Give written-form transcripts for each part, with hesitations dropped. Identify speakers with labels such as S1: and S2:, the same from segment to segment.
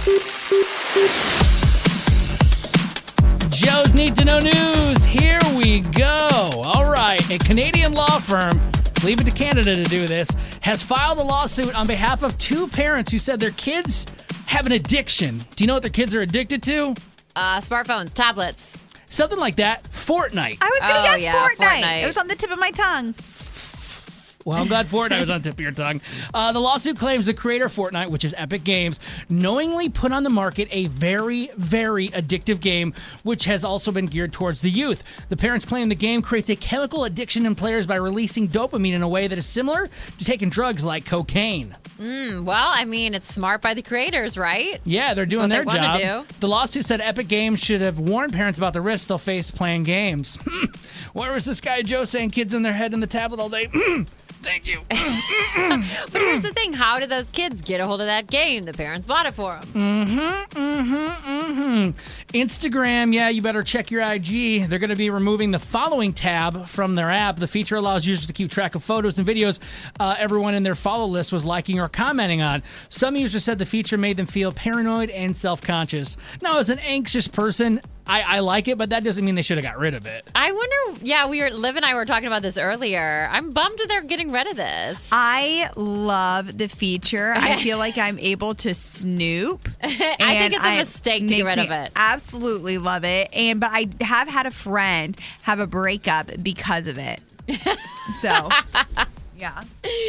S1: Joe's Need to Know News. Here we go. All right. A Canadian law firm, leave it to Canada to do this, has filed a lawsuit on behalf of two parents who said their kids have an addiction. Do you know what their kids are addicted to?
S2: Smartphones, tablets.
S1: Something like that. Fortnite.
S3: I was going to guess Fortnite.
S2: Fortnite.
S3: It was on the tip of my tongue.
S1: Well, I'm glad Fortnite was on the tip of your tongue. The lawsuit claims the creator of Fortnite, which is Epic Games, knowingly put on the market a very, very addictive game, which has also been geared towards the youth. The parents claim the game creates a chemical addiction in players by releasing dopamine in a way that is similar to taking drugs like cocaine.
S2: Well, I mean, it's smart by the creators, right?
S1: Yeah, they're doing their
S2: That's what they
S1: job.
S2: wanna do.
S1: The lawsuit said Epic Games should have warned parents about the risks they'll face playing games. Where was this guy Joe saying kids in their head in the tablet all day? Thank you.
S2: But here's the thing. How did those kids get a hold of that game? The parents bought it for them.
S1: Instagram, yeah, you better check your IG. They're going to be removing the following tab from their app. The feature allows users to keep track of photos and videos everyone in their follow list was liking or commenting on. Some users said the feature made them feel paranoid and self-conscious. Now, as an anxious person, I like it, but that doesn't mean they should have got rid of it.
S2: I wonder, Liv and I were talking about this earlier. I'm bummed that they're getting rid of this.
S3: I love the feature. I feel like I'm able to snoop.
S2: I think it's a mistake to get rid of it.
S3: Absolutely love it. But I have had a friend have a breakup because of it. So, yeah.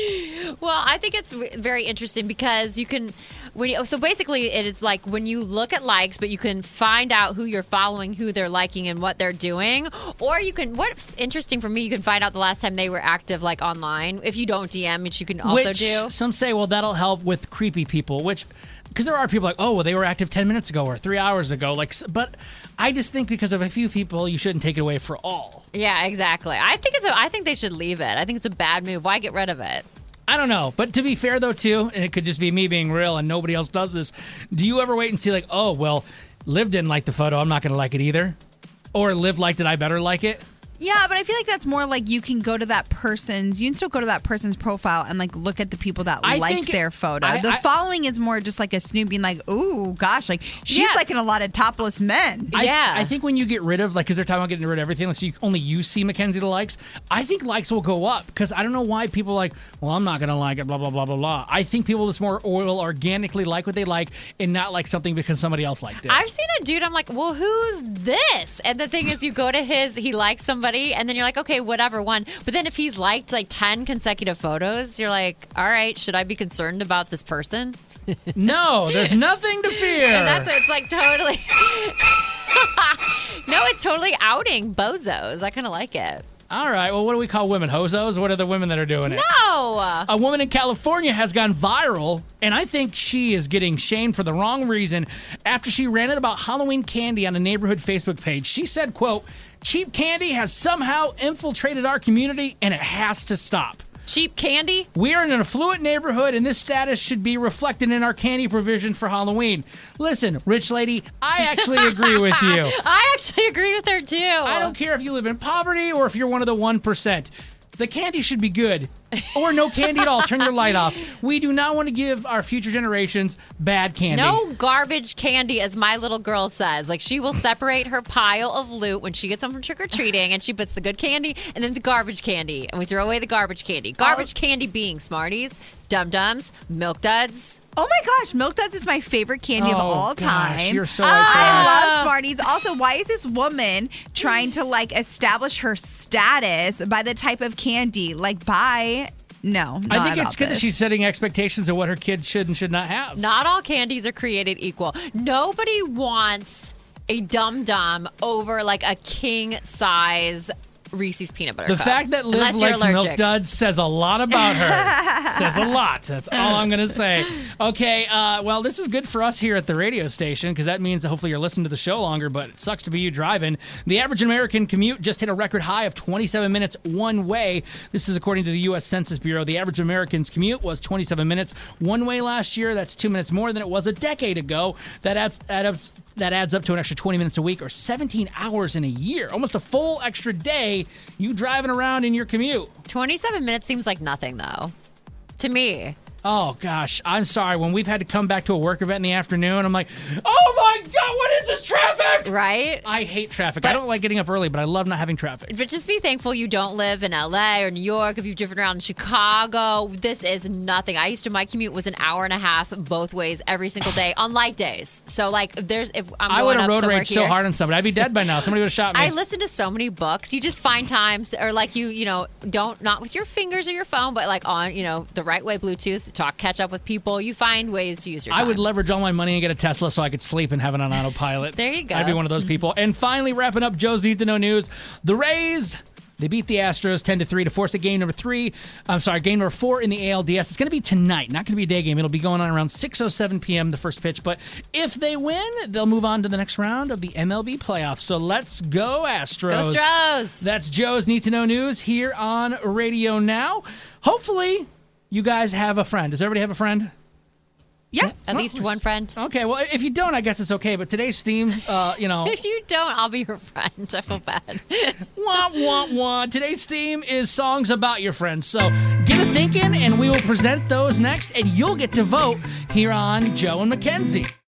S2: Well, I think it's very interesting because you can, so basically it is like when you look at likes, but you can find out who you're following, who they're liking, and what they're doing. Or you can, what's interesting for me, you can find out the last time they were active, like online. If you don't DM, which you can also do.
S1: Some say, well, that'll help with creepy people, because there are people like, oh, well, they were active 10 minutes ago or 3 hours ago. But I just think because of a few people, you shouldn't take it away for all.
S2: Yeah, exactly. I think they should leave it. I think it's a bad move. Why get rid of it?
S1: I don't know. But to be fair, though, too, and it could just be me being real and nobody else does this, do you ever wait and see like, oh, well, Liv didn't like the photo. I'm not going to like it either. Or Liv liked it. I better like it.
S3: Yeah, but I feel like that's more like you can still go to that person's profile and like look at the people that liked their photo. The following is more just like a snoop being like, ooh, gosh, like she's liking a lot of topless men.
S1: I think when you get rid of, like, because they're talking about getting rid of everything, so only you see Mackenzie the likes, I think likes will go up because I don't know why people are like, well, I'm not going to like it, blah, blah, blah, blah, blah. I think people just will organically like what they like and not like something because somebody else liked it.
S2: I've seen a dude, I'm like, well, who's this? And the thing is, you go to he likes somebody, and then you're like, okay, whatever, one. But then if he's liked like 10 consecutive photos, you're like, all right, should I be concerned about this person?
S1: No, there's nothing to fear.
S2: And that's what it's like, totally. No, it's totally outing bozos. I kind of like it.
S1: All right, well, what do we call women? Hozos? What are the women that are doing it?
S2: No!
S1: A woman in California has gone viral, and I think she is getting shamed for the wrong reason after she ranted about Halloween candy on a neighborhood Facebook page. She said, quote, cheap candy has somehow infiltrated our community, and it has to stop.
S2: Cheap candy?
S1: We are in an affluent neighborhood, and this status should be reflected in our candy provision for Halloween. Listen, rich lady, I actually agree with you.
S2: I actually agree with her, too.
S1: I don't care if you live in poverty or if you're one of the 1%. The candy should be good. Or no candy at all. Turn your light off. We do not want to give our future generations bad candy.
S2: No garbage candy, as my little girl says. Like, she will separate her pile of loot when she gets home from trick-or-treating, and she puts the good candy and then the garbage candy. And we throw away the garbage candy. Garbage candy being Smarties, Dum-Dums, Milk Duds.
S3: Oh my gosh, Milk Duds is my favorite candy of all time.
S1: Gosh, you're so
S3: I love Smarties. Also, why is this woman trying to like establish her status by the type of candy? Like, No,
S1: I think it's good that she's setting expectations of what her kids should and should not have.
S2: Not all candies are created equal. Nobody wants a Dum-Dum over like a king size Reese's peanut butter cup.
S1: The fact that Liv likes Milk Duds says a lot about her. Says a lot. That's all I'm going to say. Okay, well, this is good for us here at the radio station because that means that hopefully you're listening to the show longer, but it sucks to be you driving. The average American commute just hit a record high of 27 minutes one way. This is according to the U.S. Census Bureau. The average American's commute was 27 minutes one way last year. That's 2 minutes more than it was a decade ago. That adds up to an extra 20 minutes a week or 17 hours in a year. Almost a full extra day you driving around in your commute.
S2: 27 minutes seems like nothing, though. To me.
S1: Oh, gosh. I'm sorry. When we've had to come back to a work event in the afternoon, I'm like, oh, my God, what is this traffic?
S2: Right?
S1: I hate traffic. I don't like getting up early, but I love not having traffic.
S2: But just be thankful you don't live in L.A. or New York. If you've driven around in Chicago, this is nothing. My commute was an hour and a half both ways every single day on light days. So, like, if I'm
S1: I
S2: going
S1: would have road raged so
S2: here,
S1: hard on somebody. I'd be dead by now. Somebody would have shot me.
S2: I listen to so many books. You just find times, or like you know, don't, not with your fingers or your phone, but like on, you know, the right way Bluetooth, catch up with people. You find ways to use your time.
S1: I would leverage all my money and get a Tesla so I could sleep and have it on autopilot.
S2: There you go.
S1: I'd be one of those people. And finally, wrapping up Joe's Need to Know news, the Rays, they beat the Astros 10-3 to force a game number 4 in the ALDS. It's going to be tonight, not going to be a day game. It'll be going on around 6:07 p.m., the first pitch. But if they win, they'll move on to the next round of the MLB playoffs. So let's go, Astros.
S2: Go Astros.
S1: That's Joe's Need to Know news here on Radio Now. Hopefully, you guys have a friend. Does everybody have a friend?
S3: Yeah.
S2: At least one friend.
S1: Okay, well, if you don't, I guess it's okay. But today's theme,
S2: If you don't, I'll be your friend. I feel bad.
S1: Wah, wah, wah. Today's theme is songs about your friends. So get a thinking, and we will present those next, and you'll get to vote here on Joe and Mackenzie.